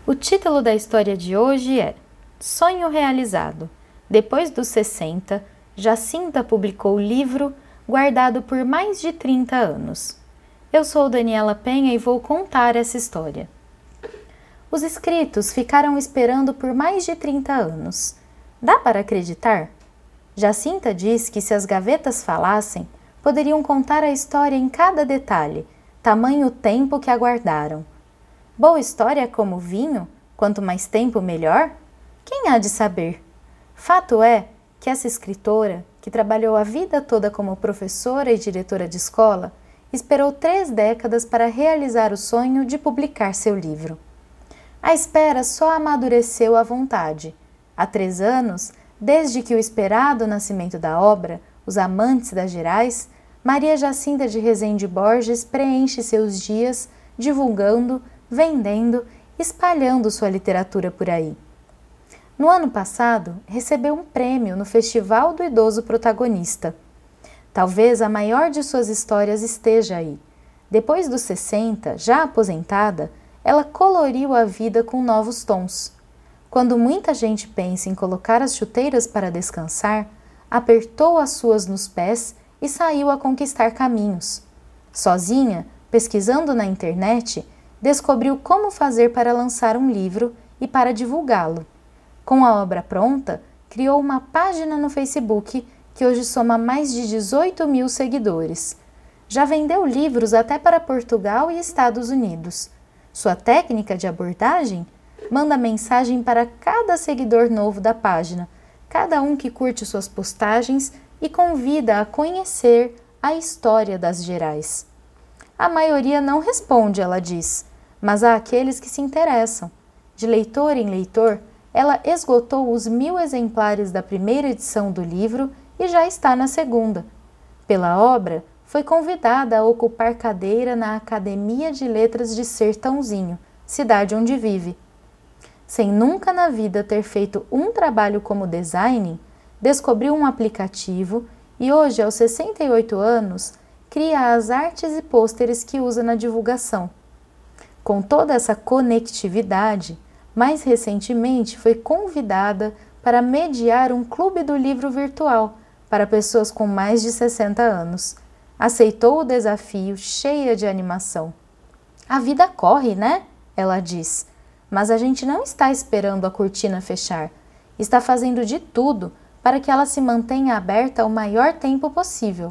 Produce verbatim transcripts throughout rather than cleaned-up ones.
O título da história de hoje é Sonho Realizado. Depois dos sessenta, Jacinta publicou o livro guardado por mais de trinta anos. Eu sou Daniela Penha e vou contar essa história. Os escritos ficaram esperando por mais de trinta anos. Dá para acreditar? Jacinta diz que se as gavetas falassem, poderiam contar a história em cada detalhe, tamanho o tempo que aguardaram. Boa história é como vinho, quanto mais tempo melhor? Quem há de saber? Fato é que essa escritora, que trabalhou a vida toda como professora e diretora de escola, esperou três décadas para realizar o sonho de publicar seu livro. A espera só amadureceu a vontade. Há três anos, desde que o esperado nascimento da obra, Os Amantes das Gerais, Maria Jacinta de Rezende Borges preenche seus dias divulgando, vendendo, espalhando sua literatura por aí. No ano passado, recebeu um prêmio no Festival do Idoso Protagonista. Talvez a maior de suas histórias esteja aí. Depois dos sessenta, já aposentada, ela coloriu a vida com novos tons. Quando muita gente pensa em colocar as chuteiras para descansar, apertou as suas nos pés e saiu a conquistar caminhos. Sozinha, pesquisando na internet, descobriu como fazer para lançar um livro e para divulgá-lo. Com a obra pronta, criou uma página no Facebook que hoje soma mais de dezoito mil seguidores. Já vendeu livros até para Portugal e Estados Unidos. Sua técnica de abordagem? Manda mensagem para cada seguidor novo da página, cada um que curte suas postagens e convida a conhecer a história das Gerais. A maioria não responde, ela diz, mas há aqueles que se interessam. De leitor em leitor, ela esgotou os mil exemplares da primeira edição do livro e já está na segunda. Pela obra, foi convidada a ocupar cadeira na Academia de Letras de Sertãozinho, cidade onde vive. Sem nunca na vida ter feito um trabalho como design, descobriu um aplicativo e hoje, aos sessenta e oito anos, cria as artes e pôsteres que usa na divulgação. Com toda essa conectividade, mais recentemente foi convidada para mediar um clube do livro virtual para pessoas com mais de sessenta anos. Aceitou o desafio cheia de animação. A vida corre, né? Ela diz. Mas a gente não está esperando a cortina fechar. Está fazendo de tudo para que ela se mantenha aberta o maior tempo possível.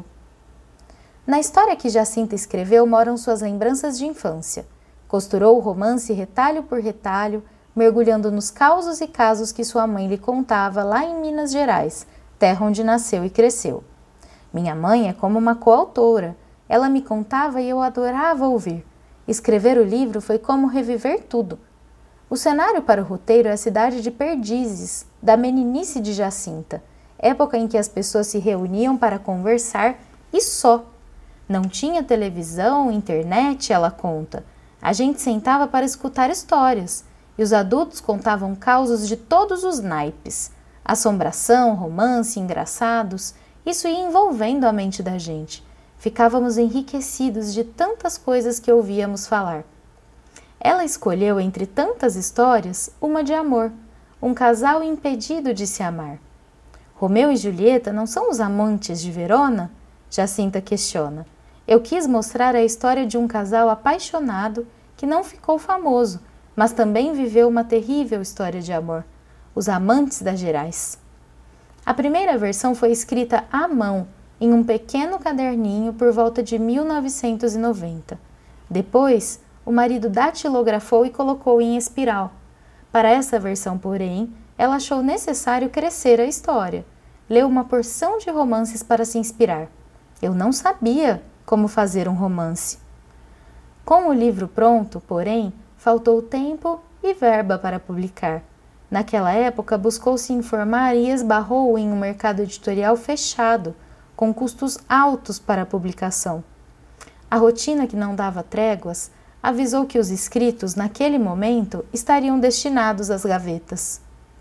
Na história que Jacinta escreveu moram suas lembranças de infância. Costurou o romance retalho por retalho, mergulhando nos causos e casos que sua mãe lhe contava lá em Minas Gerais, terra onde nasceu e cresceu. Minha mãe é como uma coautora. Ela me contava e eu adorava ouvir. Escrever o livro foi como reviver tudo. O cenário para o roteiro é a cidade de Perdizes, da meninice de Jacinta, época em que as pessoas se reuniam para conversar e só. Não tinha televisão, internet, ela conta. A gente sentava para escutar histórias, e os adultos contavam causos de todos os naipes. Assombração, romance, engraçados, isso ia envolvendo a mente da gente. Ficávamos enriquecidos de tantas coisas que ouvíamos falar. Ela escolheu entre tantas histórias uma de amor, um casal impedido de se amar. Romeu e Julieta não são os amantes de Verona? Jacinta questiona. Eu quis mostrar a história de um casal apaixonado que não ficou famoso, mas também viveu uma terrível história de amor. Os Amantes das Gerais. A primeira versão foi escrita à mão, em um pequeno caderninho por volta de mil novecentos e noventa. Depois, o marido datilografou e colocou em espiral. Para essa versão, porém, ela achou necessário crescer a história. Leu uma porção de romances para se inspirar. Eu não sabia como fazer um romance. Com o livro pronto, porém, faltou tempo e verba para publicar. Naquela época, buscou se informar e esbarrou em um mercado editorial fechado, com custos altos para a publicação. A rotina que não dava tréguas avisou que os escritos, naquele momento, estariam destinados às gavetas.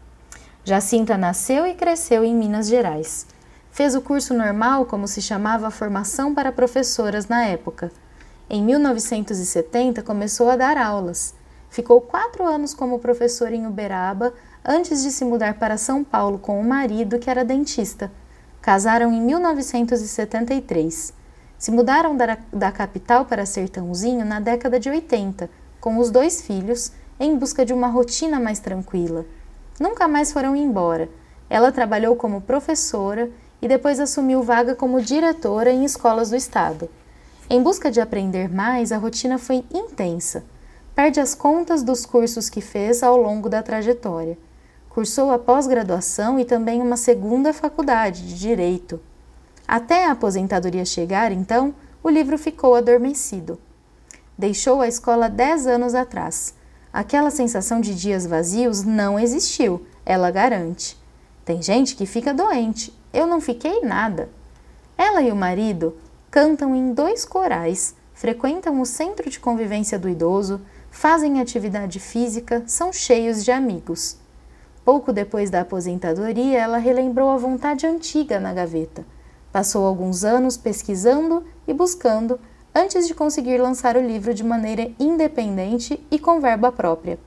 Jacinta nasceu e cresceu em Minas Gerais. Fez o curso normal, como se chamava a formação para professoras na época. Em mil novecentos e setenta, começou a dar aulas. Ficou quatro anos como professora em Uberaba antes de se mudar para São Paulo com o marido, que era dentista. Casaram em mil novecentos e setenta e três. Se mudaram da, da capital para Sertãozinho na década de oitenta, com os dois filhos, em busca de uma rotina mais tranquila. Nunca mais foram embora. Ela trabalhou como professora e depois assumiu vaga como diretora em escolas do estado. Em busca de aprender mais, a rotina foi intensa. Perde as contas dos cursos que fez ao longo da trajetória. Cursou a pós-graduação e também uma segunda faculdade de Direito. Até a aposentadoria chegar, então, o livro ficou adormecido. Deixou a escola dez anos atrás. Aquela sensação de dias vazios não existiu, ela garante. Tem gente que fica doente, eu não fiquei nada. Ela e o marido cantam em dois corais, frequentam o centro de convivência do idoso, fazem atividade física, são cheios de amigos. Pouco depois da aposentadoria, ela relembrou a vontade antiga na gaveta. Passou alguns anos pesquisando e buscando antes de conseguir lançar o livro de maneira independente e com verba própria.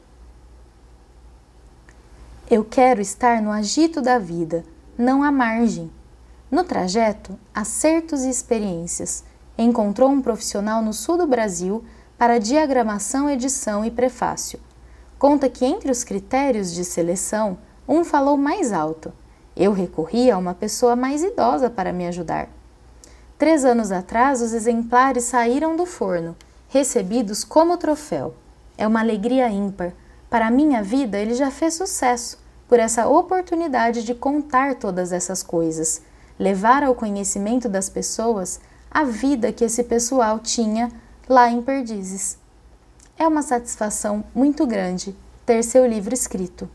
Eu quero estar no agito da vida, não à margem. No trajeto, acertos e experiências. Encontrou um profissional no sul do Brasil para diagramação, edição e prefácio. Conta que entre os critérios de seleção, um falou mais alto. Eu recorri a uma pessoa mais idosa para me ajudar. Três anos atrás, os exemplares saíram do forno, recebidos como troféu. É uma alegria ímpar. Para a minha vida, ele já fez sucesso, por essa oportunidade de contar todas essas coisas, levar ao conhecimento das pessoas a vida que esse pessoal tinha lá em Perdizes. É uma satisfação muito grande ter seu livro escrito.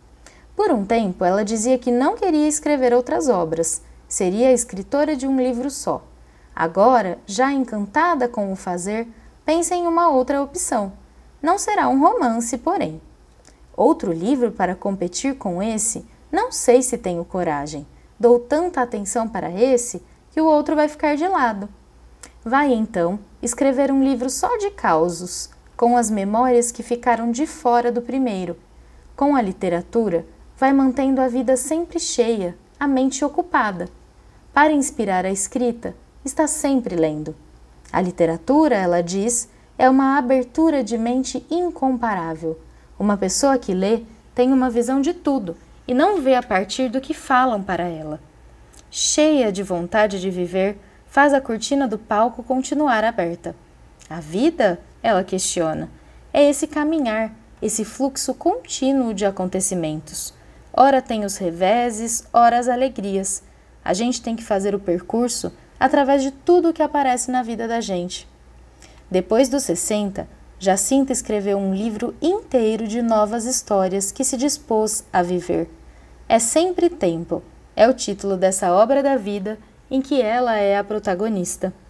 Por um tempo, ela dizia que não queria escrever outras obras, seria a escritora de um livro só. Agora, já encantada com o fazer, pensa em uma outra opção. Não será um romance, porém. Outro livro para competir com esse, não sei se tenho coragem. Dou tanta atenção para esse que o outro vai ficar de lado. Vai, então, escrever um livro só de causos, com as memórias que ficaram de fora do primeiro. Com a literatura, vai mantendo a vida sempre cheia, a mente ocupada. Para inspirar a escrita, está sempre lendo. A literatura, ela diz, é uma abertura de mente incomparável. Uma pessoa que lê tem uma visão de tudo e não vê a partir do que falam para ela. Cheia de vontade de viver, faz a cortina do palco continuar aberta. A vida, ela questiona, é esse caminhar, esse fluxo contínuo de acontecimentos. Ora tem os reveses, ora as alegrias. A gente tem que fazer o percurso através de tudo o que aparece na vida da gente. Depois dos sessenta, Jacinta escreveu um livro inteiro de novas histórias que se dispôs a viver. É Sempre Tempo, é o título dessa obra da vida em que ela é a protagonista.